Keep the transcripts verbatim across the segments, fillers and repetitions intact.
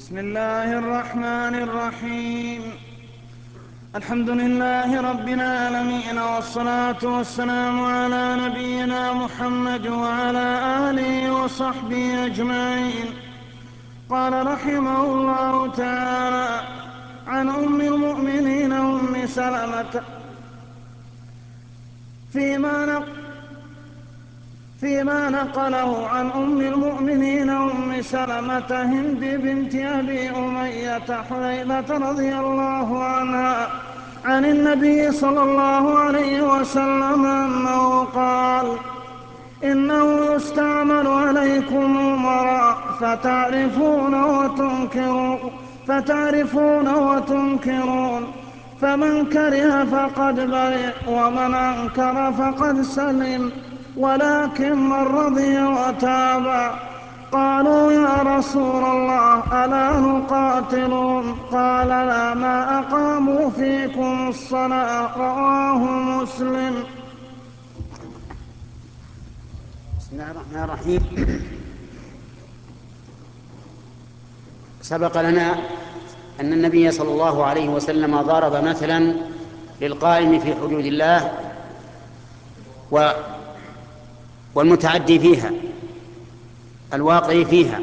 بسم الله الرحمن الرحيم. الحمد لله رب العالمين، والصلاة والسلام على نبينا محمد وعلى آله وصحبه أجمعين. قال رحمه الله تعالى: عن أم المؤمنين أم سلمة فيما نقل فيما نقله عن أم المؤمنين أم سلمة هند بنت أبي أمية حذيفة رضي الله عنها عن النبي صلى الله عليه وسلم أنه قال: إنه يستعمل عليكم أمراء فتعرفون وتنكرون, فتعرفون وتنكرون فمن كره فقد برئ ومن أنكر فقد سلم، ولكن من رضي وتاب. قالوا: يا رسول الله ألا نقاتلهم؟ قال: لا، ما أقاموا فيكم الصلاة. رواه مسلم. بسم الله الرحمن الرحيم. سبق لنا أن النبي صلى الله عليه وسلم ضرب مثلا للقائم في حدود الله والمتعدي فيها الواقع فيها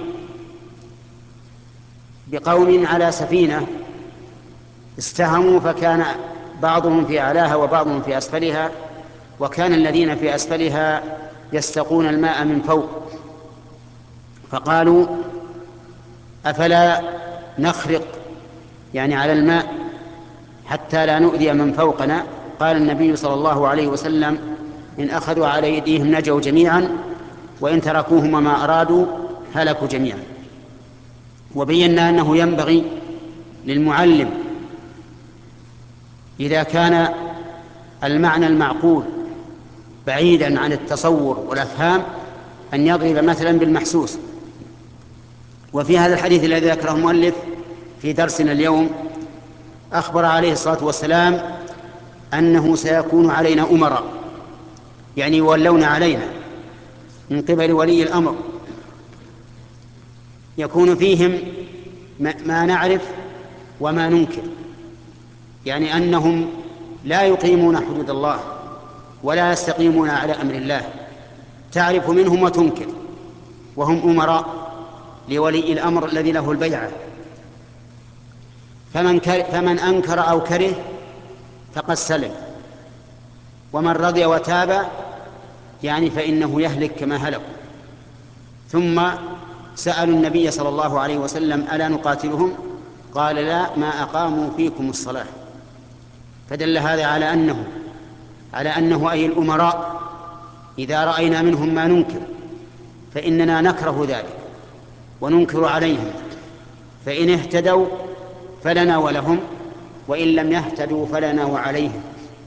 بقوم على سفينة استهموا، فكان بعضهم في أعلاها وبعضهم في أسفلها، وكان الذين في أسفلها يستقون الماء من فوق، فقالوا: أفلا نخرق يعني على الماء حتى لا نؤذي من فوقنا؟ قال النبي صلى الله عليه وسلم: إن أخذوا على أيديهم نجوا جميعا، وإن تركوهم ما أرادوا هلكوا جميعا. وبينا أنه ينبغي للمعلم إذا كان المعنى المعقول بعيدا عن التصور والأفهام أن يضرب مثلا بالمحسوس. وفي هذا الحديث الذي ذكره المؤلف في درسنا اليوم أخبر عليه الصلاة والسلام أنه سيكون علينا أمراء، يعني يولون علينا من قبل ولي الأمر، يكون فيهم ما نعرف وما ننكر، يعني أنهم لا يقيمون حدود الله ولا يستقيمون على أمر الله، تعرف منهم وتنكر، وهم أمراء لولي الأمر الذي له البيعة. فمن, فمن أنكر أو كره فقد سلم، ومن رضي وتاب يعني فإنه يهلك كما هلك. ثم سألوا النبي صلى الله عليه وسلم: ألا نقاتلهم؟ قال: لا، ما أقاموا فيكم الصلاة. فدل هذا على أنه على أنه أي الأمراء إذا رأينا منهم ما ننكر فإننا نكره ذلك وننكر عليهم، فإن اهتدوا فلنا ولهم، وإن لم يهتدوا فلنا وعليهم.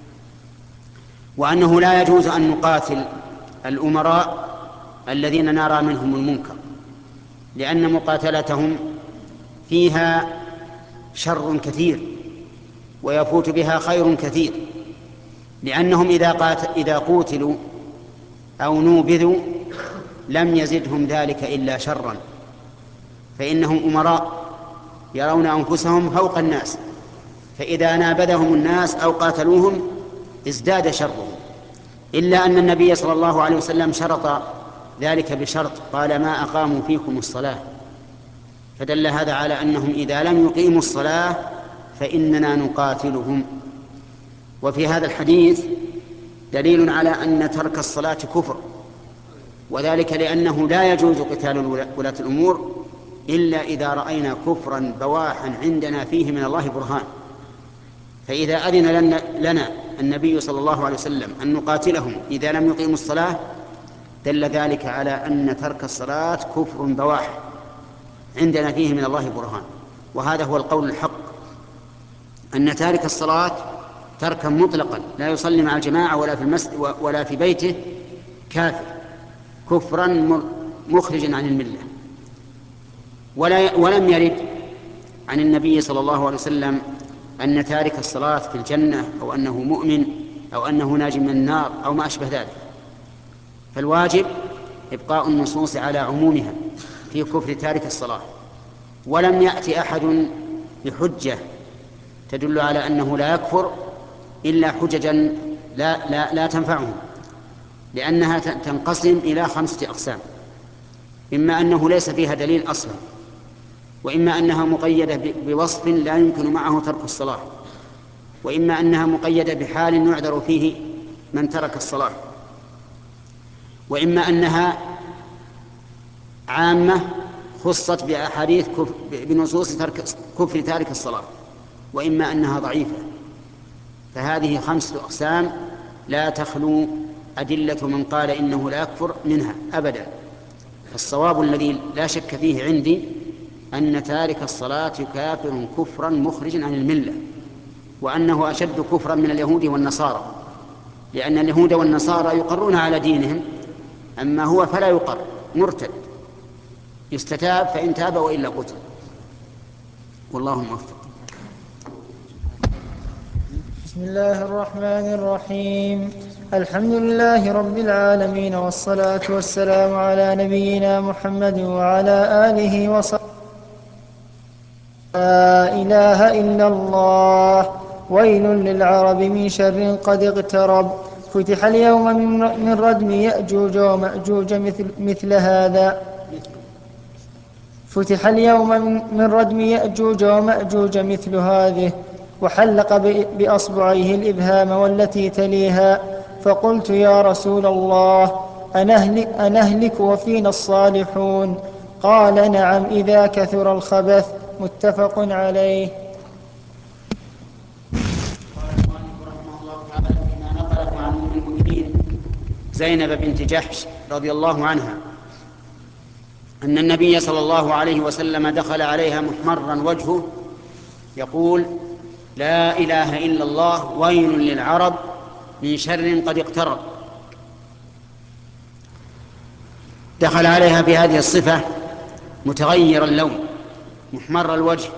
وأنه لا يجوز أن نقاتل الأمراء الذين نرى منهم المنكر، لأن مقاتلتهم فيها شر كثير ويفوت بها خير كثير، لأنهم إذا, قات... إذا قوتلوا أو نوبذوا لم يزدهم ذلك إلا شرا، فإنهم أمراء يرون أنفسهم فوق الناس، فإذا نابذهم الناس أو قاتلوهم ازداد شرهم. إلا أن النبي صلى الله عليه وسلم شرط ذلك بشرط، قال: ما أقاموا فيكم الصلاة. فدل هذا على أنهم إذا لم يقيموا الصلاة فإننا نقاتلهم. وفي هذا الحديث دليل على أن ترك الصلاة كفر، وذلك لأنه لا يجوز قتال ولاة الأمور إلا إذا رأينا كفرا بواحا عندنا فيه من الله برهان. فإذا أذن لنا, لنا النبي صلى الله عليه وسلم أن نقاتلهم إذا لم يقيموا الصلاة دل ذلك على أن ترك الصلاة كفر بواح عندنا فيه من الله برهان. وهذا هو القول الحق، أن تارك الصلاة تركا مطلقا لا يصلي مع الجماعة ولا في المسجد ولا في بيته كافر كفرا مخرجا عن الملة. ولا ولم يرد عن النبي صلى الله عليه وسلم أن تارك الصلاة في الجنة أو أنه مؤمن أو أنه ناج من النار أو ما أشبه ذلك. فالواجب إبقاء النصوص على عمومها في كفر تارك الصلاة، ولم يأتي أحد بحجة تدل على أنه لا يكفر إلا حججا لا, لا, لا تنفعهم، لأنها تنقسم إلى خمسة أقسام: إما أنه ليس فيها دليل أصلا، وإما أنها مقيدة بوصف لا يمكن معه ترك الصلاة، وإما أنها مقيدة بحال يعذر فيه من ترك الصلاة، وإما أنها عامة خصت بأحاديث كفر بنصوص ترك كفر تارك الصلاة، وإما أنها ضعيفة. فهذه خمسة أقسام لا تخلو أدلة من قال إنه لا يكفر منها أبدا. فالصواب الذي لا شك فيه عندي أن تارك الصلاة كافر كفرا مخرجا عن الملة، وأنه أشد كفرا من اليهود والنصارى، لأن اليهود والنصارى يقرون على دينهم، أما هو فلا يقر، مرتد، يستتاب فإن تاب وإلا قتل. والله موفق. بسم الله الرحمن الرحيم. الحمد لله رب العالمين، والصلاة والسلام على نبينا محمد وعلى آله وصحبه. لا إله إلا الله. ويل للعرب من شر قد اقترب. فتح اليوم من ردم يأجوج ومأجوج مثل, مثل هذا فتح اليوم من ردم يأجوج ومأجوج مثل هذه، وحلق بأصبعيه الإبهام والتي تليها. فقلت يا رسول الله، أنهلك, أنهلك وفينا الصالحون؟ قال نعم إذا كثر الخبث. متفق عليه. زينب بنت جحش رضي الله عنها أن النبي صلى الله عليه وسلم دخل عليها محمرا وجهه يقول: لا إله إلا الله، ويل للعرب من شر قد اقترب. دخل عليها بهذه الصفة متغير اللون محمر الوجه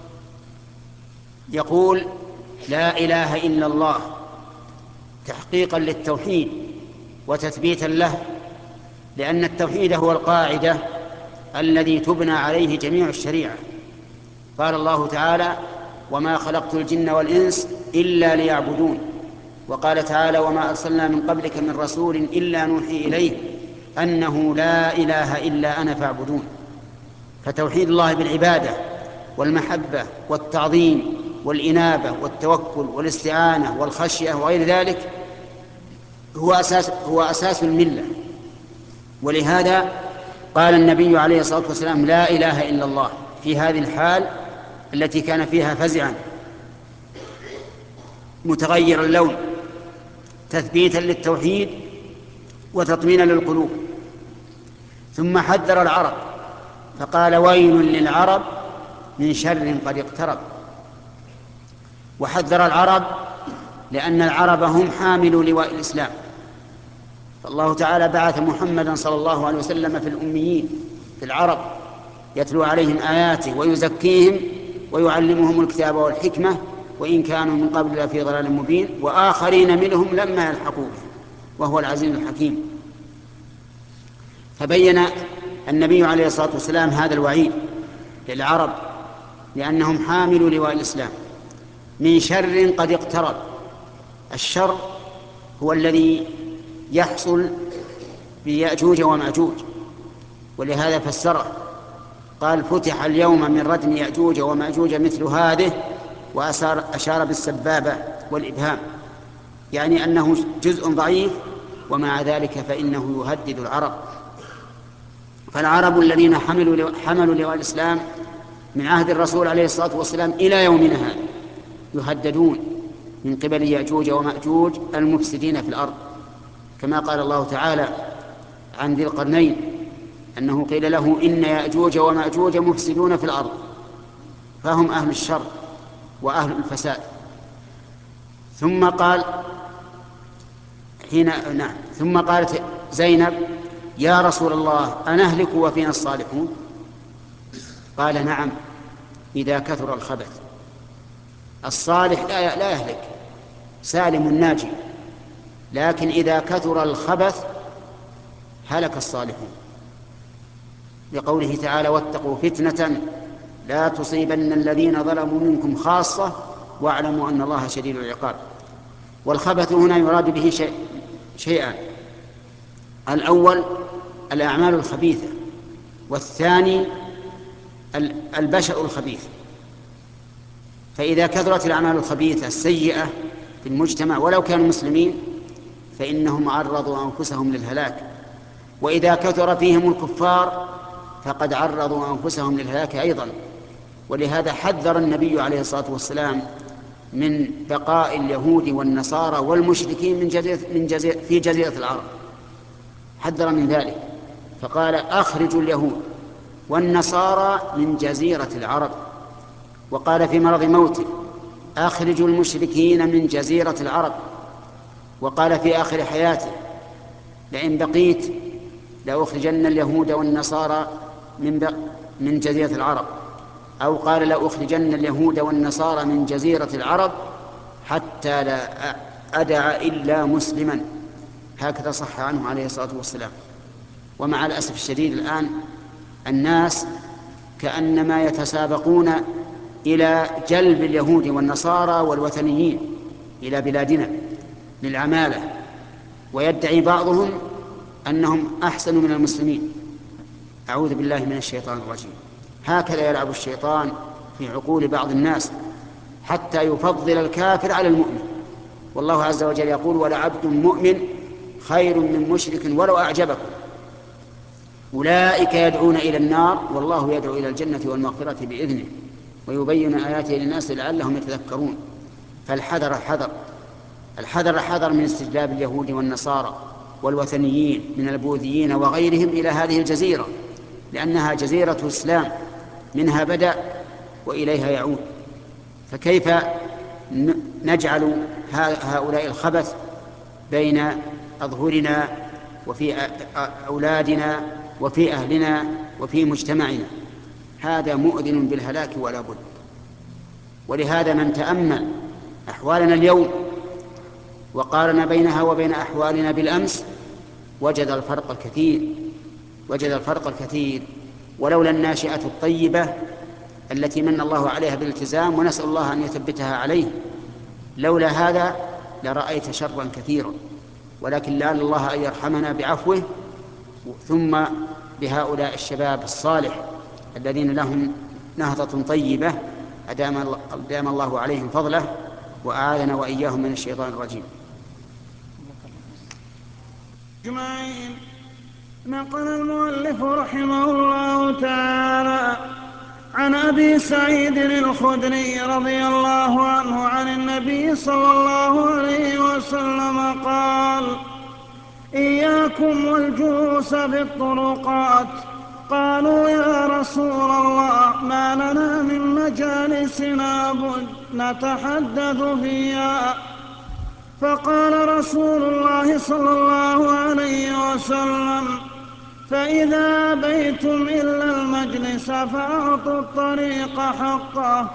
يقول: لا إله إلا الله، تحقيقا للتوحيد وتثبيتا له، لأن التوحيد هو القاعدة الذي تبنى عليه جميع الشريعة. قال الله تعالى: وما خلقت الجن والإنس إلا ليعبدون. وقال تعالى: وما أرسلنا من قبلك من رسول إلا نوحي إليه أنه لا إله إلا أنا فاعبدون. فتوحيد الله بالعبادة والمحبة والتعظيم والإنابة والتوكل والاستعانة والخشية وغير ذلك هو أساس, هو أساس الملة. ولهذا قال النبي عليه الصلاة والسلام: لا إله إلا الله، في هذه الحال التي كان فيها فزعا متغير اللون تثبيتا للتوحيد وتطمينا للقلوب. ثم حذر العرب فقال: ويل للعرب من شر قد اقترب. وحذر العرب لأن العرب هم حاملوا لواء الإسلام، فالله تعالى بعث محمدا صلى الله عليه وسلم في الأميين في العرب يتلو عليهم آياته ويزكيهم ويعلمهم الكتاب والحكمة، وإن كانوا من قبل لفي ضلال مبين، وآخرين منهم لما يلحقوا به وهو العزيز الحكيم. فبين النبي عليه الصلاة والسلام هذا الوعيد للعرب لأنهم حاملوا لواء الإسلام من شر قد اقترب. الشر هو الذي يحصل بيأجوج ومأجوج، ولهذا فسره قال: فتح اليوم من ردم يأجوج ومأجوج مثل هذه، وأشار بالسبابة والإبهام، يعني أنه جزء ضعيف، ومع ذلك فإنه يهدد العرب. فالعرب الذين حملوا حملوا لواء الإسلام من عهد الرسول عليه الصلاة والسلام إلى يومنا هذا يهددون من قبل يأجوج ومأجوج المفسدين في الأرض، كما قال الله تعالى عن ذي القرنين أنه قيل له: إن يأجوج ومأجوج مفسدون في الأرض، فهم أهل الشر وأهل الفساد. ثم قال حين نعم ثم قالت زينب: يا رسول الله، أنهلك وفينا الصالحون؟ قال: نعم إذا كثر الخبث. الصالح لا يهلك، سالم ناجي، لكن إذا كثر الخبث هلك الصالحون، لقوله تعالى: واتقوا فتنة لا تصيبن الذين ظلموا منكم خاصة واعلموا أن الله شديد العقاب. والخبث هنا يراد به شيء شيئان: الأول الأعمال الخبيثة، والثاني البشر الخبيث. فإذا كثرت الأعمال الخبيثة السيئة في المجتمع ولو كانوا مسلمين فإنهم عرضوا أنفسهم للهلاك، وإذا كثر فيهم الكفار فقد عرضوا أنفسهم للهلاك أيضا. ولهذا حذر النبي عليه الصلاة والسلام من بقاء اليهود والنصارى والمشركين من جزيرة من جزيرة في جزيرة العرب، حذر من ذلك فقال: أخرجوا اليهود والنصارى من جزيرة العرب. وقال في مرض موته: أخرجوا المشركين من جزيرة العرب. وقال في آخر حياته: لئن بقيت لأخرجن اليهود والنصارى من, من جزيرة العرب. أو قال: لأخرجن اليهود والنصارى من جزيرة العرب حتى لا أدع إلا مسلما. هكذا صح عنه عليه الصلاة والسلام. ومع الأسف الشديد الآن الناس كأنما يتسابقون إلى جلب اليهود والنصارى والوثنيين إلى بلادنا للعمالة، ويدعي بعضهم أنهم أحسن من المسلمين. أعوذ بالله من الشيطان الرجيم. هكذا يلعب الشيطان في عقول بعض الناس حتى يفضل الكافر على المؤمن. والله عز وجل يقول: ولعبد مؤمن خير من مشرك ولو أعجبكم. أولئك يدعون إلى النار والله يدعو إلى الجنة والمغفرة بإذنه ويبين آياته للناس لعلهم يتذكرون. فالحذر حذر الحذر حذر من استجلاب اليهود والنصارى والوثنيين من البوذيين وغيرهم إلى هذه الجزيرة، لأنها جزيرة إسلام، منها بدأ وإليها يعود. فكيف نجعل هؤلاء الخبث بين أظهرنا وفي أولادنا وفي أهلنا وفي مجتمعنا؟ هذا مؤذن بالهلاك ولا بد. ولهذا من تأمل أحوالنا اليوم وقارن بينها وبين أحوالنا بالأمس وجد الفرق الكثير وجد الفرق الكثير ولولا الناشئة الطيبة التي من الله عليها بالالتزام، ونسأل الله أن يثبتها عليه، لولا هذا لرأيت شرا كثيرا. ولكن لعل الله أن يرحمنا بعفوه ثم بهؤلاء الشباب الصالح الذين لهم نهضة طيبة أدام الله عليهم فضله وأعاذنا وإياهم من الشيطان الرجيم. أجمعين. نقل المؤلف رحمه الله تعالى عن أبي سعيد الخدري رضي الله عنه عن النبي صلى الله عليه وسلم قال: إياكم والجلوس بالطرقات. قالوا: يا رسول الله ما لنا من مجالسنا بد نتحدث فيها. فقال رسول الله صلى الله عليه وسلم: فإذا أبيتم إلا المجلس فأعطوا الطريق حقه.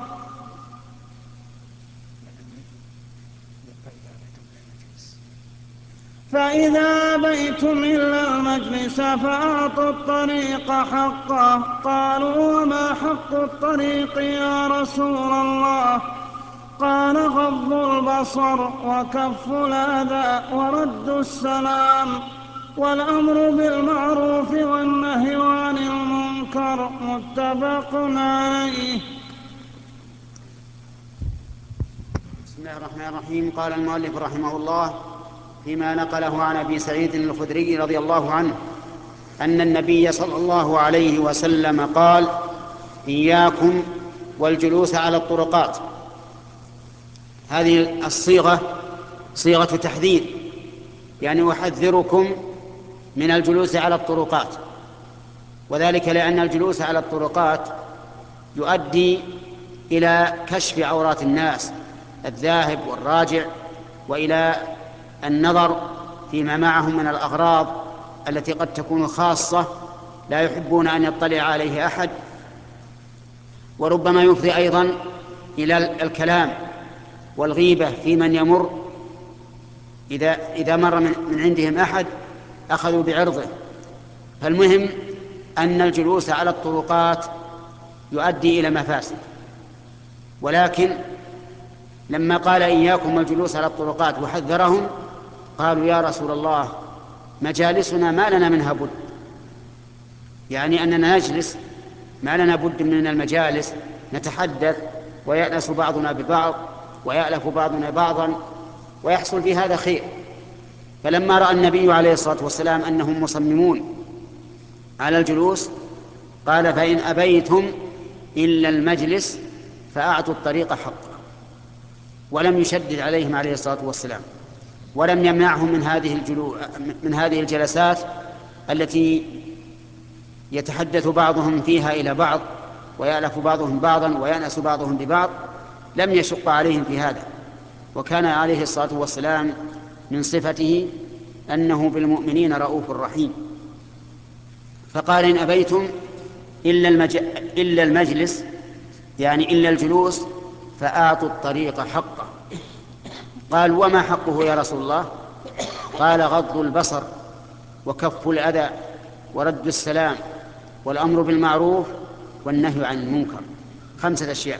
فإذا أبيتم إلا المجلس فأعطوا الطريق حقه. قالوا: وما حق الطريق يا رسول الله؟ قال: غض البصر وكف الأذى ورد السلام والأمر بالمعروف والنهي عن المنكر. متفق عليه. بسم الله الرحمن الرحيم. قال المؤلف رحمه الله فيما نقله عن أبي سعيد الخدري رضي الله عنه أن النبي صلى الله عليه وسلم قال: إياكم والجلوس على الطرقات. هذه الصيغة صيغة تحذير، يعني أحذركم من الجلوس على الطرقات، وذلك لأن الجلوس على الطرقات يؤدي إلى كشف عورات الناس الذاهب والراجع، وإلى النظر فيما معهم من الأغراض التي قد تكون خاصة لا يحبون أن يطلع عليه أحد، وربما يفضي أيضا إلى الكلام والغيبة في من يمر. إذا, إذا مر من عندهم أحد أخذوا بعرضه. فالمهم أن الجلوس على الطرقات يؤدي إلى مفاسد. ولكن لما قال إياكم الجلوس على الطرقات وحذرهم، قالوا يا رسول الله مجالسنا ما لنا منها بد، يعني أننا نجلس ما لنا بد من المجالس، نتحدث ويأنس بعضنا ببعض ويألف بعضنا بعضا ويحصل في هذا خير. فلما رأى النبي عليه الصلاة والسلام أنهم مصممون على الجلوس قال فإن أبيتم إلا المجلس فأعطوا الطريق حقه، ولم يشدد عليهم عليه الصلاة والسلام، ولم يمنعهم من هذه الجلو... من هذه الجلسات التي يتحدث بعضهم فيها إلى بعض ويألف بعضهم بعضا ويأنس بعضهم ببعض، لم يشق عليهم في هذا. وكان عليه الصلاة والسلام من صفته أنه بالمؤمنين رؤوف رحيم. فقال إن أبيتم إلا, المج... إلا المجلس، يعني إلا الجلوس، فآتوا الطريق حقه. قال وما حقه يا رسول الله؟ قال غض البصر وكف الأذى ورد السلام والأمر بالمعروف والنهي عن المنكر. خمسة أشياء.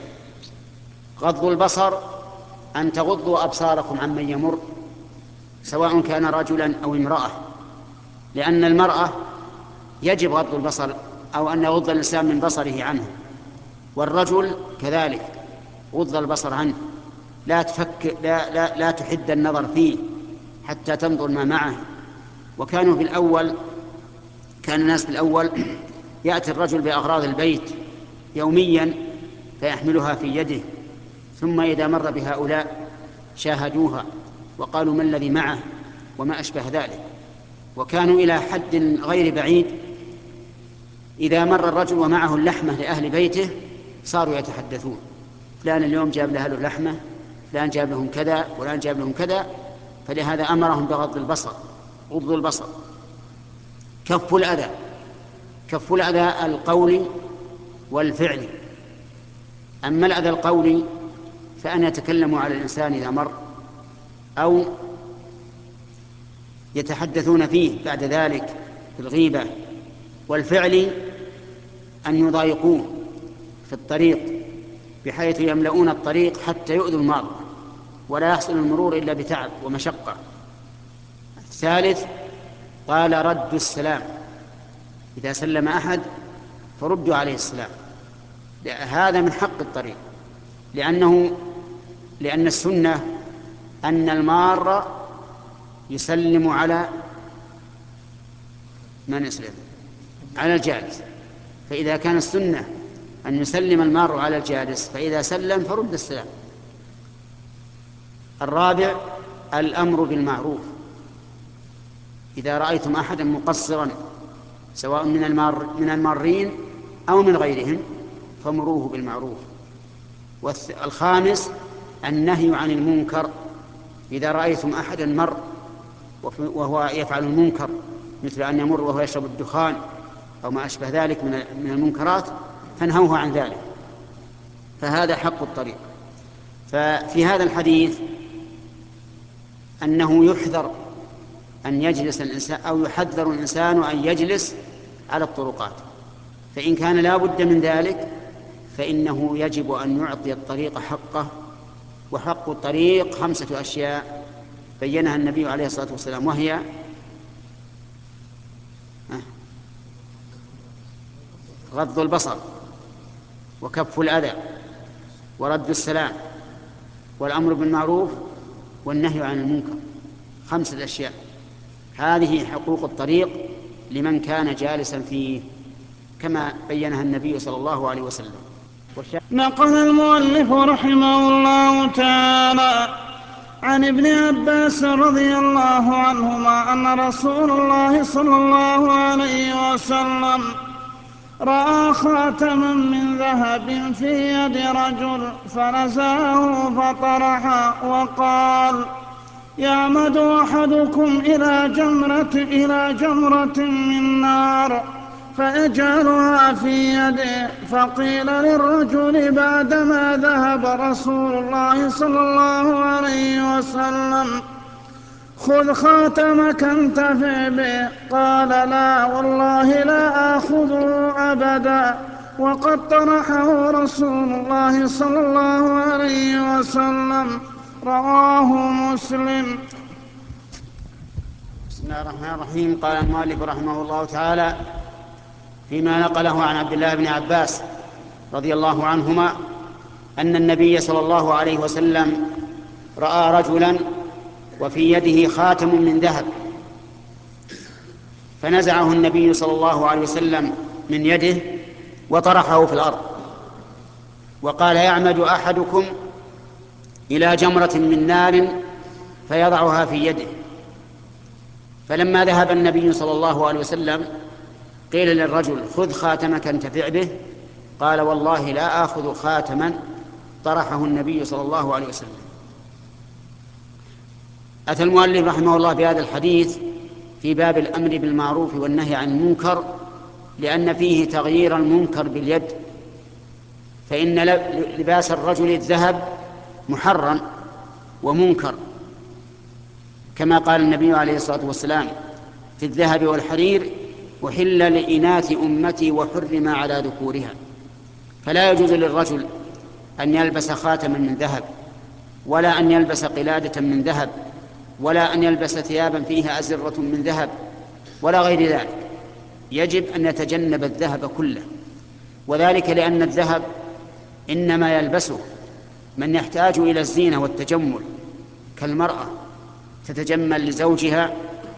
غض البصر أن تغضوا أبصاركم عمن يمر سواء كان رجلا أو امرأة، لأن المرأة يجب غض البصر أو أن يغض الإنسان من بصره عنه، والرجل كذلك غض البصر عنه، لا تفك لا, لا, لا تحد النظر فيه حتى تنظر ما معه. وكانوا في الأول كان الناس في الأول يأتي الرجل بأغراض البيت يوميا فيحملها في يده، ثم إذا مر بهؤلاء شاهدوها وقالوا ما الذي معه وما أشبه ذلك. وكانوا إلى حد غير بعيد إذا مر الرجل ومعه اللحمة لأهل بيته صاروا يتحدثون فلان اليوم جاب له لحمة، فلان جاب لهم كذا، فلان جاب لهم كذا. فلهذا أمرهم بغض البصر. غض البصر. كف الأذى. كف الأذى القولي والفعلي. أما الأذى القولي فأن يتكلموا على الإنسان إذا مر أو يتحدثون فيه بعد ذلك في الغيبة. والفعل أن يضايقوه في الطريق بحيث يملؤون الطريق حتى يؤذوا المار ولا يحصل المرور إلا بتعب ومشقة. الثالث قال رد السلام، إذا سلم أحد فردوا عليه السلام. هذا من حق الطريق، لأنه لأن السنة أن المار يسلم على من يسلم على الجالس، فإذا كان السنة أن يسلم المار على الجالس فإذا سلم فرد السلام. الرابع الأمر بالمعروف. إذا رأيتم أحدا مقصرا سواء من المار من المارين أو من غيرهم فمروه بالمعروف. والخامس النهي عن المنكر. إذا رأيتم أحدا مر وهو يفعل المنكر مثل أن يمر وهو يشرب الدخان أو ما أشبه ذلك من المنكرات فانهوه عن ذلك، فهذا حق الطريق. ففي هذا الحديث أنه يحذر أن يجلس الإنسان أو يحذر الإنسان أن يجلس على الطرقات، فإن كان لا بد من ذلك فإنه يجب أن يعطي الطريق حقه. وحق الطريق خمسة أشياء بينها النبي عليه الصلاة والسلام، وهي غض البصر وكف الأذى ورد السلام والأمر بالمعروف والنهي عن المنكر. خمسة أشياء، هذه حقوق الطريق لمن كان جالسا فيه كما بينها النبي صلى الله عليه وسلم. نقل المؤلف رحمه الله تعالى عن ابن عباس رضي الله عنهما أن رسول الله صلى الله عليه وسلم رأى خاتما من ذهب في يد رجل فنزعه فطرحه وقال يعمد أحدكم إلى جمرة, إلى جمرة من نار فيجعلها في يده. فقيل للرجل بعدما ذهب رسول الله صلى الله عليه وسلم خذ خاتمك انتفع به. قال لا والله لا آخذه أبدا. وقد طرحه رسول الله صلى الله عليه وسلم. رواه مسلم. بسم الله الرحمن الرحيم. قال المؤلف رحمه الله تعالى فيما نقله عن عبد الله بن عباس رضي الله عنهما أن النبي صلى الله عليه وسلم رأى رجلا وفي يده خاتم من ذهب، فنزعه النبي صلى الله عليه وسلم من يده وطرحه في الأرض، وقال: يعمد أحدكم إلى جمرة من نار فيضعها في يده. فلما ذهب النبي صلى الله عليه وسلم قيل للرجل: خذ خاتمك انتفع به. قال: والله لا آخذ خاتما طرحه النبي صلى الله عليه وسلم. أتى المؤلف رحمه الله بهذا الحديث في باب الأمر بالمعروف والنهي عن المنكر، لأن فيه تغيير المنكر باليد، فإن لباس الرجل الذهب محرم ومنكر، كما قال النبي عليه الصلاة والسلام في الذهب والحرير: أحل لإناث أمتي وحرم على ذكورها. فلا يجوز للرجل أن يلبس خاتما من ذهب، ولا أن يلبس قلادة من ذهب، ولا أن يلبس ثيابا فيها أزرة من ذهب، ولا غير ذلك. يجب أن يتجنب الذهب كله، وذلك لأن الذهب إنما يلبسه من يحتاج إلى الزينة والتجمل، كالمرأة تتجمل لزوجها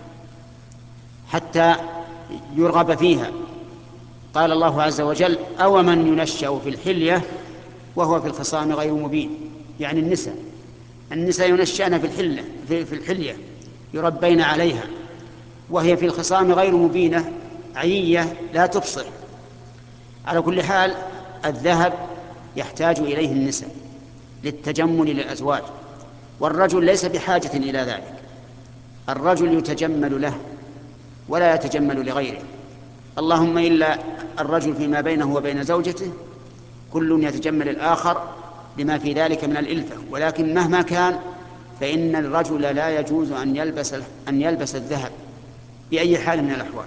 حتى يرغب فيها. قال الله عز وجل: أو من ينشأ في الحلية وهو في الخصام غير مبين. يعني النساء النساء ينشأن في الحلة في الحلية يربين عليها، وهي في الخصام غير مبينة، عيية لا تبصر. على كل حال الذهب يحتاج إليه النساء للتجمل للأزواج، والرجل ليس بحاجة إلى ذلك. الرجل يتجمل له ولا يتجمل لغيره، اللهم إلا الرجل فيما بينه وبين زوجته كل يتجمل الآخر لما في ذلك من الإلفة، ولكن مهما كان فإن الرجل لا يجوز أن يلبس أن يلبس الذهب بأي حال من الأحوال.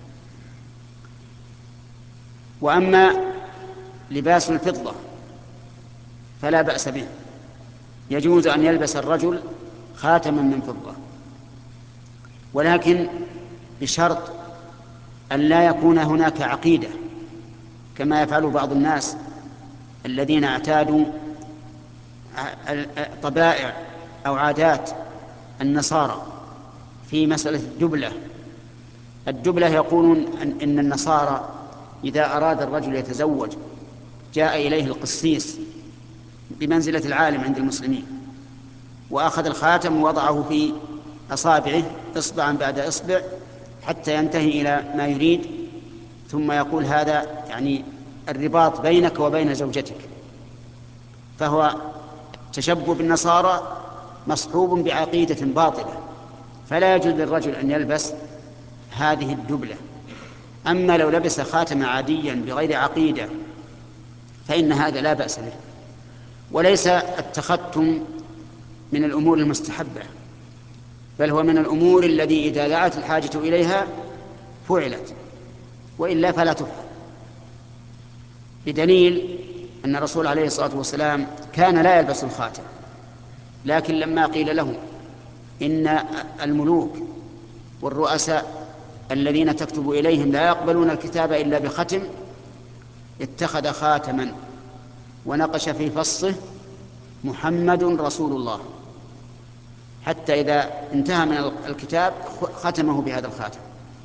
وأما لباس الفضة فلا بأس به، يجوز أن يلبس الرجل خاتما من فضة، ولكن بشرط أن لا يكون هناك عقيدة، كما يفعل بعض الناس الذين اعتادوا طبائع أو عادات النصارى في مسألة الدبلة. الدبلة يقولون إن النصارى إذا أراد الرجل يتزوج جاء إليه القسيس بمنزلة العالم عند المسلمين، وأخذ الخاتم ووضعه في أصابعه إصبعا بعد إصبع حتى ينتهي إلى ما يريد، ثم يقول: هذا يعني الرباط بينك وبين زوجتك. فهو تشبه بالنصارى مصحوب بعقيدة باطلة، فلا يجوز للرجل أن يلبس هذه الدبلة. أما لو لبس خاتم عاديا بغير عقيدة فإن هذا لا بأس به. وليس التختم من الأمور المستحبة، بل هو من الأمور الذي إذا دعت الحاجة إليها فعلت، وإلا فلا تفعل، بدليل أن الرسول عليه الصلاة والسلام كان لا يلبس الخاتم، لكن لما قيل له إن الملوك والرؤساء الذين تكتب إليهم لا يقبلون الكتاب إلا بختم، اتخذ خاتما ونقش في فصه: محمد رسول الله، حتى إذا انتهى من الكتاب ختمه بهذا الخاتم.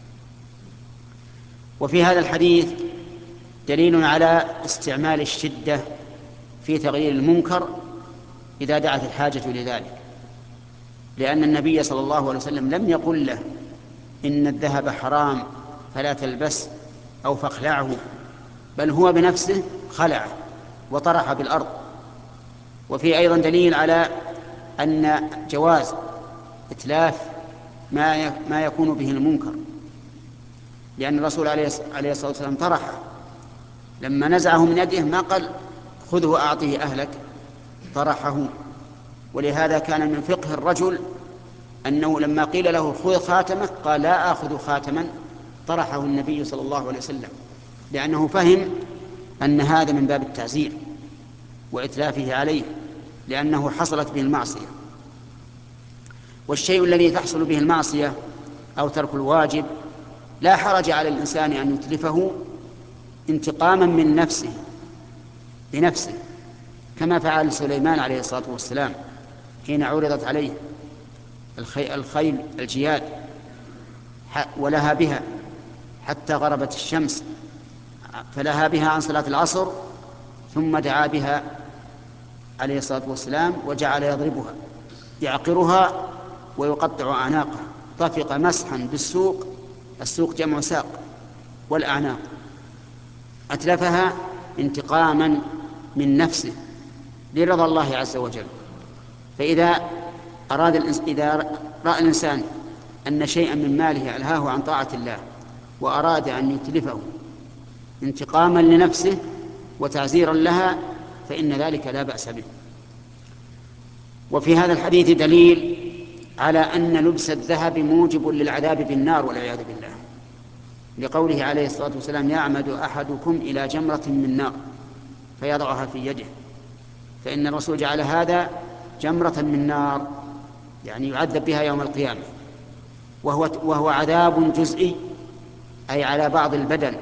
وفي هذا الحديث دليل على استعمال الشدة في تغيير المنكر إذا دعت الحاجة لذلك، لأن النبي صلى الله عليه وسلم لم يقل له إن الذهب حرام فلا تلبس أو فاخلعه، بل هو بنفسه خلعه وطرح بالأرض. وفي أيضا دليل على أن جواز إتلاف ما ما يكون به المنكر، لأن الرسول عليه الصلاة والسلام طرحه لما نزعه من يده، ما قال: خذه أعطيه أهلك، طرحه. ولهذا كان من فقه الرجل أنه لما قيل له: خذ خاتمك، قال: لا آخذ خاتما طرحه النبي صلى الله عليه وسلم، لأنه فهم أن هذا من باب التعزير وإتلافه عليه، لأنه حصلت به المعصية. والشيء الذي تحصل به المعصية أو ترك الواجب لا حرج على الإنسان أن يتلفه انتقاما من نفسه بنفسه، كما فعل سليمان عليه الصلاة والسلام حين عرضت عليه الخيل الجياد ولها بها حتى غربت الشمس، فلها بها عن صلاة العصر، ثم دعا بها عليه الصلاة والسلام وجعل يضربها يعقرها ويقطع أعناقها، طفق مسحا بالسوق، السوق جمع ساق، والأعناق، أتلفها انتقاما من نفسه لرضا الله عز وجل. فإذا أراد الإنس... إذا رأى الإنسان أن شيئا من ماله ألهاه عن طاعة الله وأراد أن يتلفه انتقاما لنفسه وتعزيرا لها فإن ذلك لا بأس به. وفي هذا الحديث دليل على أن لبس الذهب موجب للعذاب بالنار والعياذ بالله، لقوله عليه الصلاة والسلام: يعمد أحدكم إلى جمرة من نار فيضعها في يده، فإن الرسول جعل هذا جمرة من نار، يعني يعذب بها يوم القيامة، وهو, وهو عذاب جزئي، أي على بعض البدن،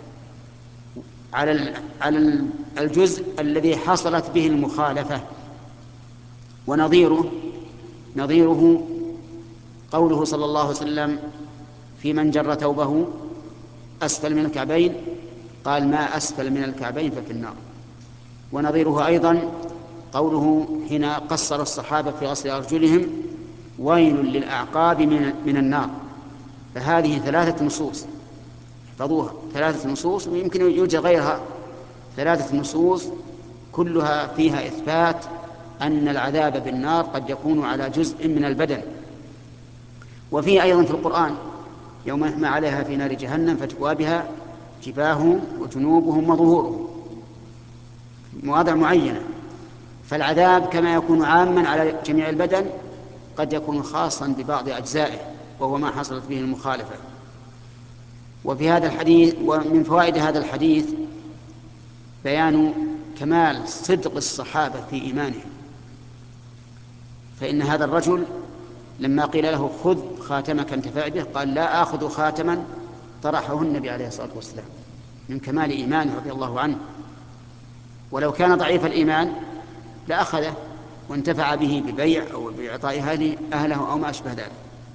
على على الجزء الذي حصلت به المخالفة. ونظيره نظيره قوله صلى الله عليه وسلم في من جر ثوبه أسفل من الكعبين، قال: ما أسفل من الكعبين ففي النار. ونظيره أيضا قوله حين قصر الصحابة في غسل أرجلهم: ويل للأعقاب من النار. فهذه ثلاثة نصوص، احفظوها، ثلاثة نصوص، ويمكن يوجد غيرها، ثلاثة نصوص كلها فيها إثبات أن العذاب بالنار قد يكون على جزء من البدن. وفيه أيضا في القرآن: يوم يحمى عليها في نار جهنم فتكوى بها جباههم وجنوبهم وظهورهم، مواضع معينة. فالعذاب كما يكون عاما على جميع البدن قد يكون خاصا ببعض أجزائه، وهو ما حصلت به المخالفة. وفي هذا الحديث ومن فوائد هذا الحديث بيان كمال صدق الصحابة في إيمانهم، فإن هذا الرجل لما قيل له: خذ خاتمك انتفع به، قال: لا آخذ خاتما طرحه النبي عليه الصلاة والسلام، من كمال إيمانه رضي الله عنه. ولو كان ضعيف الإيمان لأخذه وانتفع به ببيع أو بإعطاء أهله أو ما أشبه ذلك.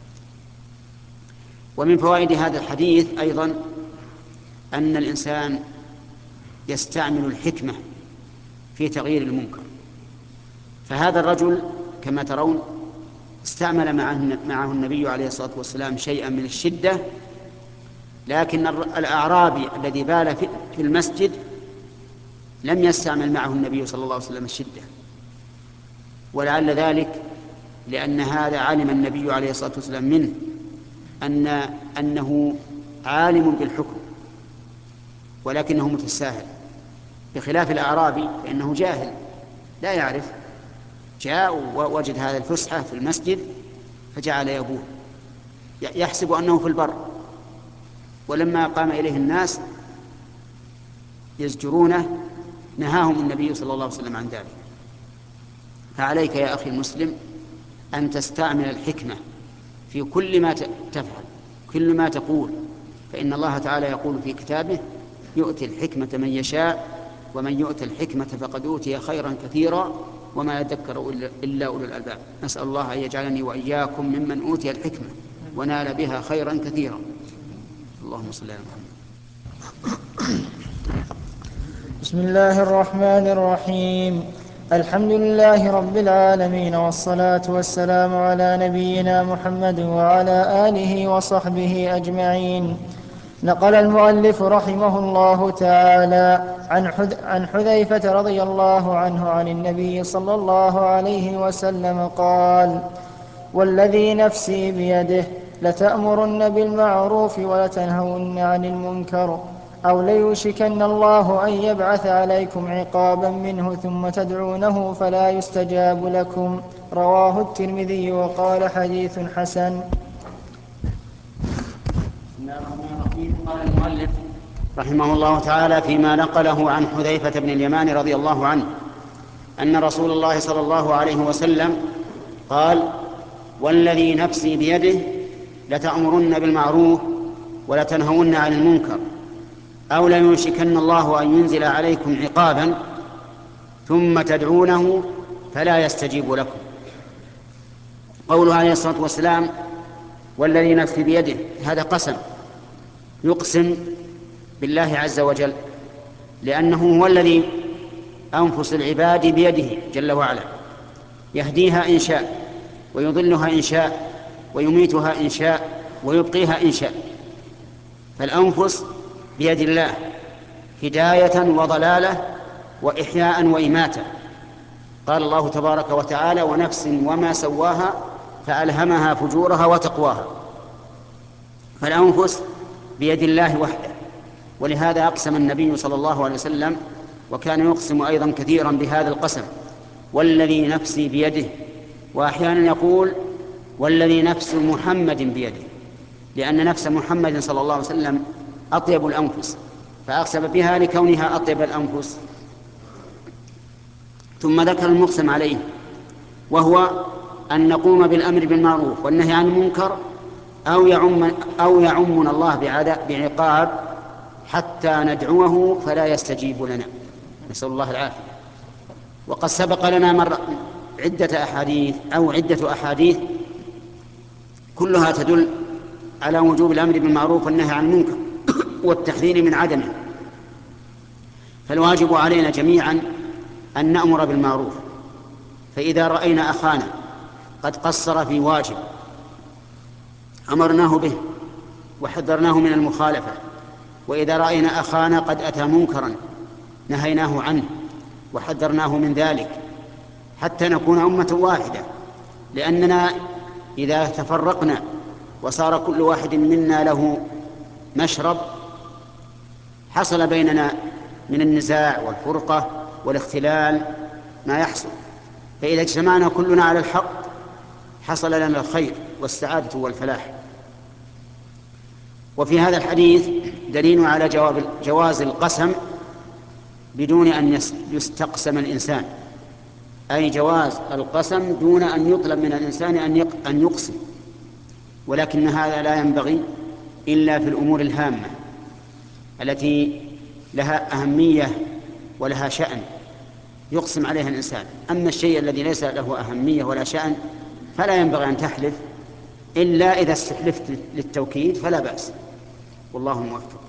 ومن فوائد هذا الحديث أيضا أن الإنسان يستعمل الحكمة في تغيير المنكر. فهذا الرجل كما ترون استعمل معه النبي عليه الصلاة والسلام شيئا من الشدة، لكن الأعرابي الذي بال في المسجد لم يستعمل معه النبي صلى الله عليه وسلم الشدة، ولعل ذلك لأن هذا علم النبي عليه الصلاة والسلام منه أن أنه عالم بالحكم ولكنه متساهل، بخلاف الأعرابي فإنه جاهل لا يعرف، جاء ووجد هذا الفسحة في المسجد فجعل يبول يحسب أنه في البر، ولما قام إليه الناس يزجرونه نهاهم النبي صلى الله عليه وسلم عن ذلك. فعليك يا أخي المسلم أن تستعمل الحكمة في كل ما تفعل، كل ما تقول، فإن الله تعالى يقول في كتابه: يؤتي الحكمة من يشاء ومن يؤتي الحكمة فقد أوتي خيرا كثيرا وما يذكر إلا أولو الألباب. نسأل الله أن يجعلني وإياكم ممن أوتي الحكمة ونال بها خيرا كثيرا. اللهم صل على محمد. بسم الله الرحمن الرحيم. الحمد لله رب العالمين، والصلاة والسلام على نبينا محمد وعلى آله وصحبه أجمعين. نقل المؤلف رحمه الله تعالى عن حذيفة رضي الله عنه عن النبي صلى الله عليه وسلم قال: والذي نفسي بيده لتأمرن بالمعروف ولتنهون عن المنكر، أو ليوشكن الله أن يبعث عليكم عقابا منه ثم تدعونه فلا يستجاب لكم. رواه الترمذي وقال: حديث حسن. بسم الله الرحمن الرحيم. قال المؤلف رحمه الله تعالى فيما نقله عن حذيفة بن اليمان رضي الله عنه أن رسول الله صلى الله عليه وسلم قال: والذي نفسي بيده لتأمرن بالمعروف ولتنهون عن المنكر أو ليوشكن الله أن ينزل عليكم عقابا ثم تدعونه فلا يستجيب لكم. قوله عليه الصلاة والسلام والذي نفسي بيده، هذا قسم، يقسم بالله عز وجل، لأنه هو الذي أنفس العباد بيده جل وعلا، يهديها إن شاء ويضلها إن شاء ويميتها إن شاء ويبقيها إن شاء. فالأنفس بيد الله هداية وضلالة وإحياء وإماتة. قال الله تبارك وتعالى: ونفس وما سواها فألهمها فجورها وتقواها. فالأنفس بيد الله وحده، ولهذا أقسم النبي صلى الله عليه وسلم، وكان يقسم أيضا كثيرا بهذا القسم: والذي نفسي بيده. وأحيانا يقول: والذي نفس محمد بيده، لأن نفس محمد صلى الله عليه وسلم أطيب الأنفس، فأقسم بها لكونها أطيب الأنفس. ثم ذكر المقسم عليه، وهو أن نقوم بالأمر بالمعروف والنهي عن المنكر أو يعم أو يعمنا الله بعقاب حتى ندعوه فلا يستجيب لنا، نسأل الله العافية. وقد سبق لنا مرة عدة أحاديث أو عدة أحاديث كلها تدل على وجوب الأمر بالمعروف والنهي عن المنكر والتحذير من عدمه. فالواجب علينا جميعا أن نأمر بالمعروف، فإذا رأينا أخانا قد قصر في واجب أمرناه به وحذرناه من المخالفة، وإذا رأينا أخانا قد أتى منكرا نهيناه عنه وحذرناه من ذلك، حتى نكون أمة واحدة. لأننا إذا تفرقنا وصار كل واحد منا له مشرب حصل بيننا من النزاع والفرقة والاختلال ما يحصل. فإذا اجتمعنا كلنا على الحق حصل لنا الخير والسعادة والفلاح. وفي هذا الحديث دليل على جواز القسم بدون أن يستقسم الإنسان، أي جواز القسم دون أن يطلب من الإنسان أن يقسم. ولكن هذا لا ينبغي إلا في الأمور الهامة التي لها أهمية ولها شأن يقسم عليها الإنسان. أما الشيء الذي ليس له أهمية ولا شأن فلا ينبغي أن تحلف، إلا إذا استحلفت للتوكيد فلا بأس، والله موفق.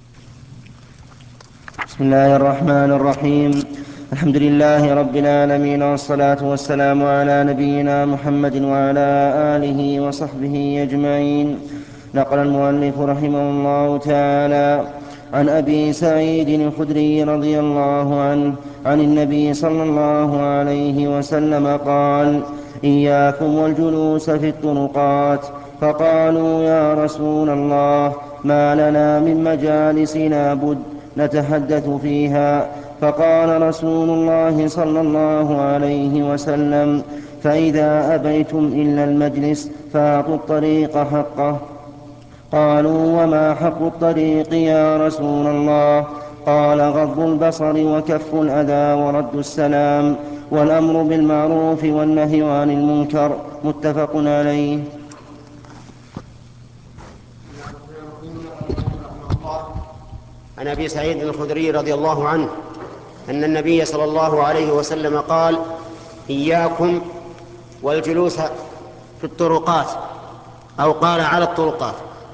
بسم الله الرحمن الرحيم. الحمد لله رب العالمين، والصلاة والسلام على نبينا محمد وعلى آله وصحبه أجمعين. نقل المؤلف رحمه الله تعالى عن أبي سعيد الخدري رضي الله عنه عن النبي صلى الله عليه وسلم قال: إياكم والجلوس في الطرقات. فقالوا: يا رسول الله، ما لنا من مجالسنا بد نتحدث فيها. فقال رسول الله صلى الله عليه وسلم: فإذا أبيتم إلا المجلس فأعطوا الطريق حقه. قالوا: وما حق الطريق يا رسول الله؟ قال: غض البصر وكف الأذى ورد السلام والأمر بالمعروف والنهي عن المنكر. متفق عليه. عن أبي سعيد الخدري رضي الله عنه أن النبي صلى الله عليه وسلم قال: إياكم والجلوس في الطرقات، أو قال على الطرقات.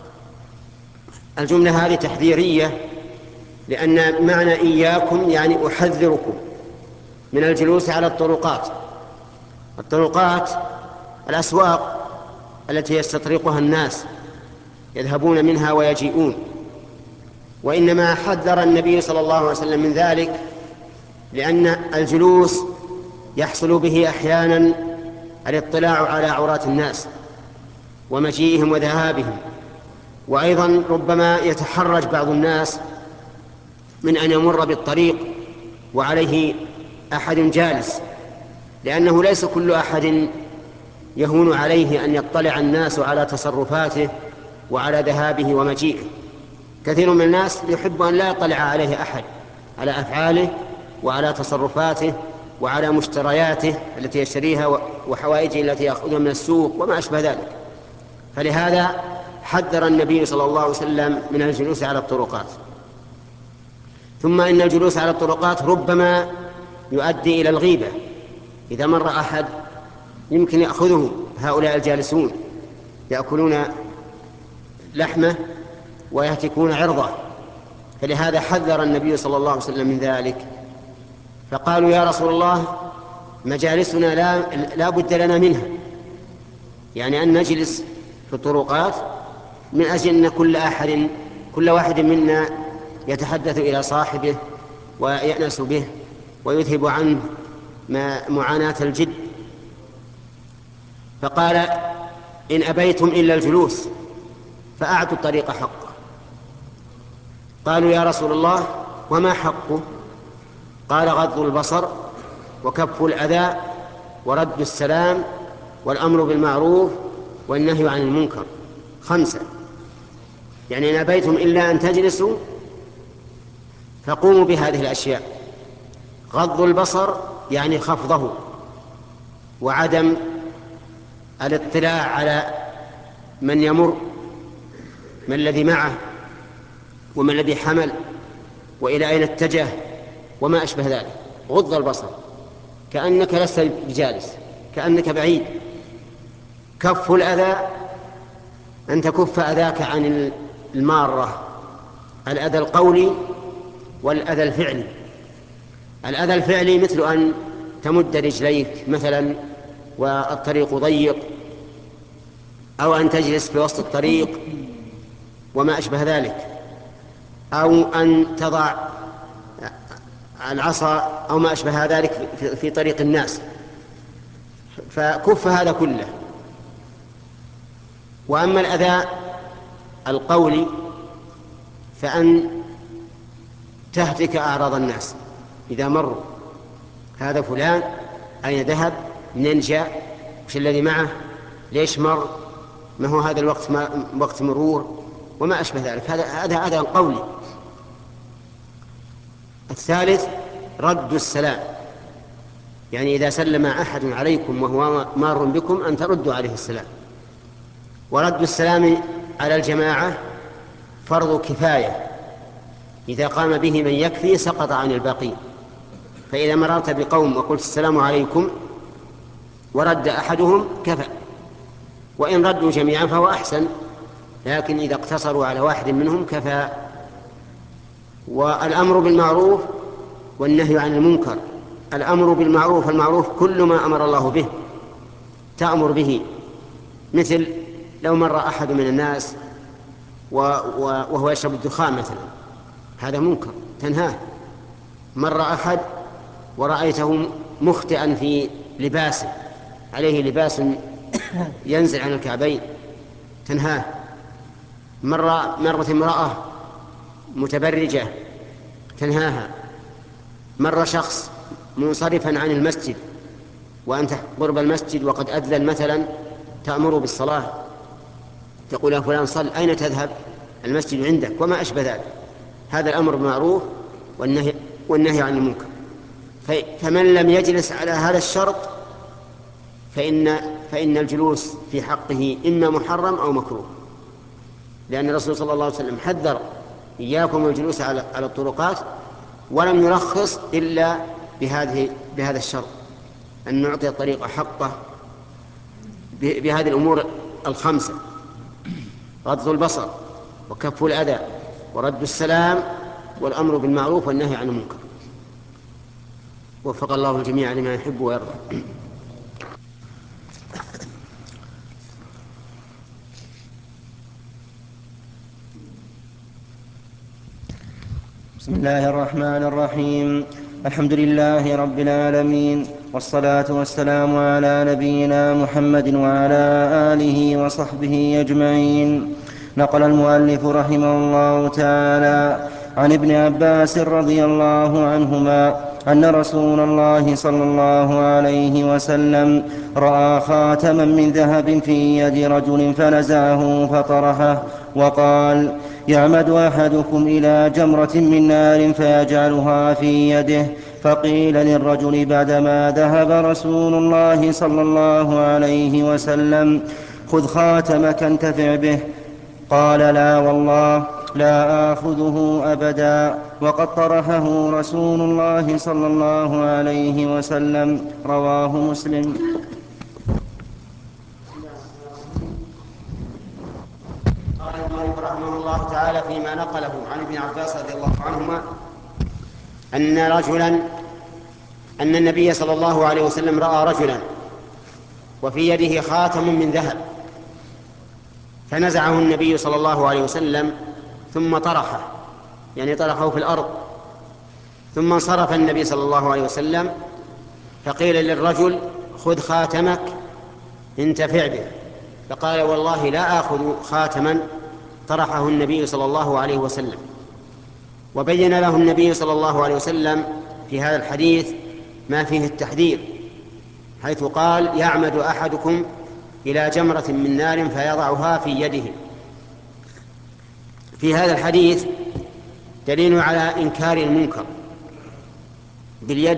الجملة هذه تحذيرية، لأن معنى إياكم يعني أحذركم من الجلوس على الطرقات. الطرقات الأسواق التي يستطرقها الناس يذهبون منها ويجيئون، وإنما حذر النبي صلى الله عليه وسلم من ذلك لأن الجلوس يحصل به أحيانا الاطلاع على عورات الناس ومجيئهم وذهابهم، وأيضا ربما يتحرج بعض الناس من أن يمر بالطريق وعليه أحد جالس، لأنه ليس كل أحد يهون عليه أن يطلع الناس على تصرفاته وعلى ذهابه ومجيئه. كثير من الناس يحب أن لا يطلع عليه أحد على أفعاله وعلى تصرفاته وعلى مشترياته التي يشتريها وحوائجه التي يأخذها من السوق وما أشبه ذلك. فلهذا حذر النبي صلى الله عليه وسلم من الجلوس على الطرقات. ثم إن الجلوس على الطرقات ربما يؤدي إلى الغيبة. إذا مر أحد يمكن يأخذه هؤلاء الجالسون يأكلون لحمه ويهتكون عرضه، فلهذا حذر النبي صلى الله عليه وسلم من ذلك. فقالوا يا رسول الله مجالسنا لا, لا بد لنا منها، يعني أن نجلس في الطرقات من أجل أن كل أحد كل واحد منا يتحدث إلى صاحبه ويأنس به ويذهب عنه معاناة الجد. فقال إن أبيتم إلا الجلوس فأعطوا الطريق حقه. قالوا يا رسول الله وما حقه؟ قال غض البصر وكف الأذى ورد السلام والأمر بالمعروف والنهي عن المنكر. خمسة، يعني إن أبيتم إلا أن تجلسوا فقوموا بهذه الأشياء. غض البصر يعني خفضه وعدم الاطلاع على من يمر، من الذي معه وما الذي حمل وإلى أين اتجه وما أشبه ذلك. غض البصر كأنك لست بجالس، كأنك بعيد. كف الأذى أن تكف أذاك عن المارة، الأذى القولي والأذى الفعلي. الأذى الفعلي مثل أن تمد رجليك مثلا والطريق ضيق، أو أن تجلس في وسط الطريق وما أشبه ذلك، أو أن تضع العصا أو ما أشبه ذلك في طريق الناس، فكف هذا كله. وأما الأذى القولي فأن تهتك أعراض الناس إذا مروا، هذا فلان أين ذهب، منين جاء، وش الذي معه، ليش مر، ما هو هذا الوقت ما وقت مرور وما أشبه ذلك. هذا هذا هذا القولي. الثالث رد السلام، يعني إذا سلم أحد عليكم وهو مار بكم أن تردوا عليه السلام. ورد السلام على الجماعة فرض كفاية، إذا قام به من يكفي سقط عن الباقين. فإذا مررت بقوم وقلت السلام عليكم ورد أحدهم كفى، وإن ردوا جميعا فهو أحسن، لكن إذا اقتصروا على واحد منهم كفى. والأمر بالمعروف والنهي عن المنكر. الأمر بالمعروف، المعروف كل ما أمر الله به تأمر به، مثل لو مر أحد من الناس وهو يشرب الدخان مثلا، هذا منكر تنهاه. مر أحد ورأيته مخطئا في لباسه، عليه لباس ينزل عن الكعبين، تنهاه. مر مرت امرأة متبرجة تنهاها. مر شخص منصرفا عن المسجد وأنت قرب المسجد وقد أذن مثلا، تأمر بالصلاة، تقول يا فلان صل، أين تذهب، المسجد عندك وما أشبه ذلك. هذا الأمر بالمعروف والنهي, والنهي عن المنكر. فمن لم يجلس على هذا الشرط فإن, فإن الجلوس في حقه إما محرم أو مكروه، لأن الرسول صلى الله عليه وسلم حذر إياكم الجلوس على على الطرقات، ولم يرخص إلا بهذه بهذا الشرط، أن نعطي الطريق حقه بهذه الأمور الخمسة: غض البصر وكف الأذى ورد السلام والأمر بالمعروف والنهي عن المنكر. وفق الله الجميع لما يحب ويرضى. بسم الله الرحمن الرحيم. الحمد لله رب العالمين، والصلاة والسلام على نبينا محمد وعلى آله وصحبه أجمعين. نقل المؤلف رحمه الله تعالى عن ابن عباس رضي الله عنهما أن رسول الله صلى الله عليه وسلم رأى خاتما من ذهب في يد رجل فنزعه فطرحه وقال: يعمد أحدكم إلى جمرة من نار فيجعلها في يده. فقيل للرجل بعدما ذهب رسول الله صلى الله عليه وسلم: خذ خاتمك انتفع به. قال: لا والله لا آخذه أبدا. وقد طرحه رسول الله صلى الله عليه وسلم. رواه مسلم. قال المؤلف رحمه الله تعالى فيما نقله عن ابن عباس رضي الله عنهما أن رجلا أن النبي صلى الله عليه وسلم رأى رجلا وفي يده خاتم من ذهب، فنزعه النبي صلى الله عليه وسلم ثم طرحه، يعني طرحه في الأرض، ثم انصرف النبي صلى الله عليه وسلم فقيل للرجل: خذ خاتمك انتفع به. فقال: والله لا آخذ خاتما طرحه النبي صلى الله عليه وسلم. وبين له النبي صلى الله عليه وسلم في هذا الحديث ما فيه التحذير، حيث قال: يعمد أحدكم إلى جمرة من نار فيضعها في يده. في هذا الحديث دليل على إنكار المنكر باليد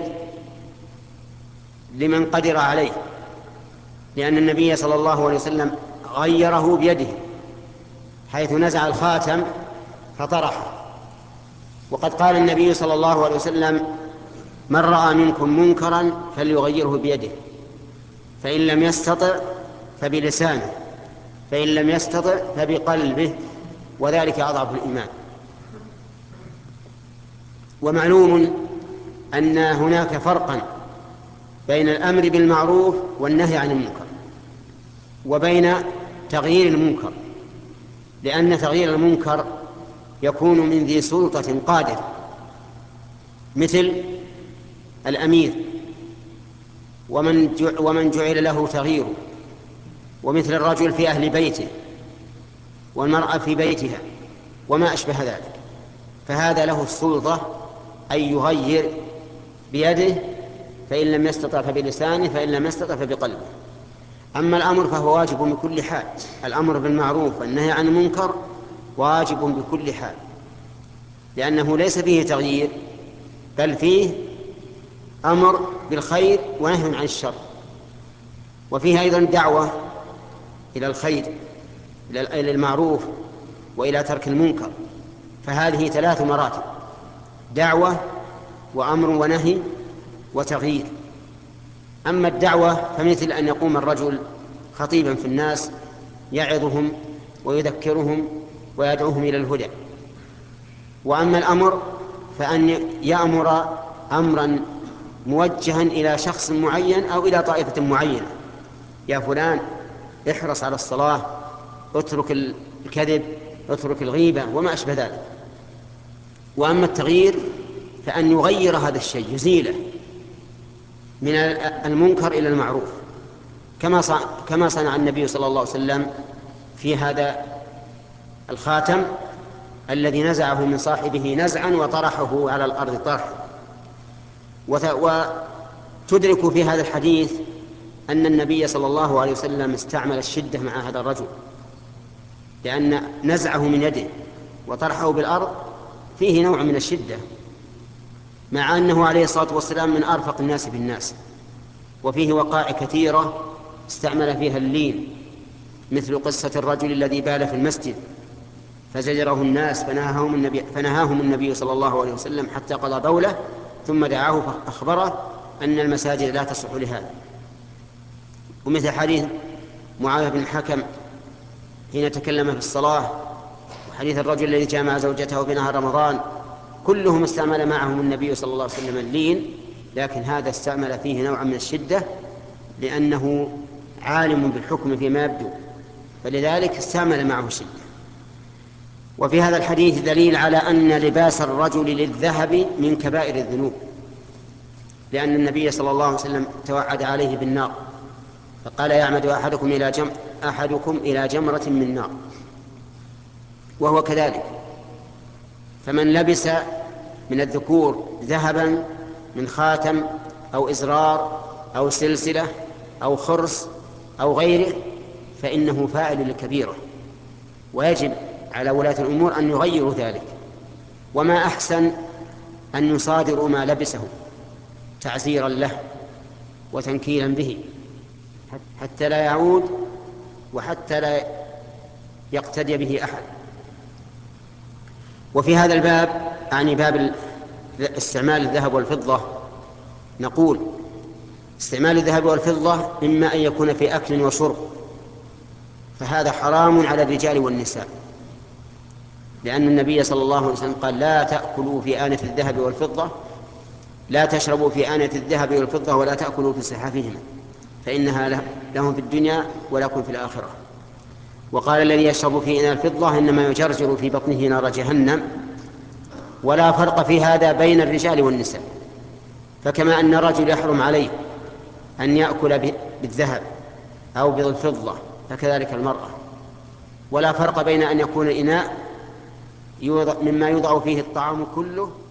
لمن قدر عليه، لأن النبي صلى الله عليه وسلم غيره بيده حيث نزع الخاتم فطرحه. وقد قال النبي صلى الله عليه وسلم: من رأى منكم منكرا فليغيره بيده، فإن لم يستطع فبلسانه، فإن لم يستطع فبقلبه، وذلك أضعف الإيمان. ومعلوم أن هناك فرقا بين الأمر بالمعروف والنهي عن المنكر وبين تغيير المنكر، لأن تغيير المنكر يكون من ذي سلطة قادر مثل الأمير ومن ومن جعل له تغييره، ومثل الرجل في أهل بيته والمرأة في بيتها وما أشبه ذلك، فهذا له السلطة أن يغير بيده، فإن لم يستطع فبلسانه، فإن لم يستطع فبقلبه. أما الأمر فهو واجب بكل حال، الأمر بالمعروف والنهي عن المنكر واجب بكل حال، لأنه ليس فيه تغيير بل فيه أمر بالخير ونهي عن الشر، وفيه أيضا دعوة إلى الخير، إلى المعروف وإلى ترك المنكر. فهذه ثلاث مراتب: دعوة وأمر ونهي وتغيير. أما الدعوة فمثل أن يقوم الرجل خطيبا في الناس يعظهم ويذكرهم ويدعوهم إلى الهدى. وأما الأمر فأن يأمر أمرا موجها إلى شخص معين أو إلى طائفة معينة: يا فلان احرص على الصلاة، اترك الكذب، اترك الغيبة وما أشبه ذلك. وأما التغيير فأن يغير هذا الشيء، يزيله من المنكر إلى المعروف، كما كما صنع النبي صلى الله عليه وسلم في هذا الخاتم الذي نزعه من صاحبه نزعا وطرحه على الأرض طرحا. وتدرك في هذا الحديث أن النبي صلى الله عليه وسلم استعمل الشدة مع هذا الرجل، لأن نزعه من يده وطرحه بالأرض فيه نوع من الشدة، مع أنه عليه الصلاة والسلام من أرفق الناس بالناس. وفيه وقائع كثيرة استعمل فيها اللين، مثل قصة الرجل الذي بال في المسجد فزجره الناس فنهاهم النبي, فنهاهم النبي صلى الله عليه وسلم حتى قضى بوله، ثم دعاه فأخبره أن المساجد لا تصح لهذا. ومثل حديث معاوية بن الحكم حين تكلم في الصلاة، وحديث الرجل الذي جامع زوجته في نهار رمضان، كلهم استعمل معهم النبي صلى الله عليه وسلم اللين، لكن هذا استعمل فيه نوعا من الشدة لأنه عالم بالحكم فيما يبدو، فلذلك استعمل معه الشدة. وفي هذا الحديث دليل على أن لباس الرجل للذهب من كبائر الذنوب، لأن النبي صلى الله عليه وسلم توعد عليه بالنار، فقال: يعمد أحدكم إلى جم أحدكم إلى جمرة من نار. وهو كذلك، فمن لبس من الذكور ذهبا من خاتم أو إزرار أو سلسلة أو خرس أو غيره فإنه فاعل لكبيرة، ويجب على ولاة الأمور أن يغيروا ذلك. وما أحسن أن يصادروا ما لبسه تعزيرا له وتنكيلا به حتى لا يعود وحتى لا يقتدي به أحد. وفي هذا الباب يعني باب استعمال الذهب والفضة نقول استعمال الذهب والفضة إما أن يكون في أكل وشرب، فهذا حرام على الرجال والنساء، لأن النبي صلى الله عليه وسلم قال لا تأكلوا في آنة الذهب والفضة، لا تشربوا في آنة الذهب والفضة ولا تأكلوا في صحافهما فإنها لهم في الدنيا ولكم في الآخرة. وقال الذي يشرب في إناء الفضة إنما يجرجر في بطنه نار جهنم. ولا فرق في هذا بين الرجال والنساء، فكما أن الرجل يحرم عليه أن يأكل بالذهب أو بالفضة فكذلك المرأة. ولا فرق بين أن يكون إناء مما يوضع فيه الطعام كله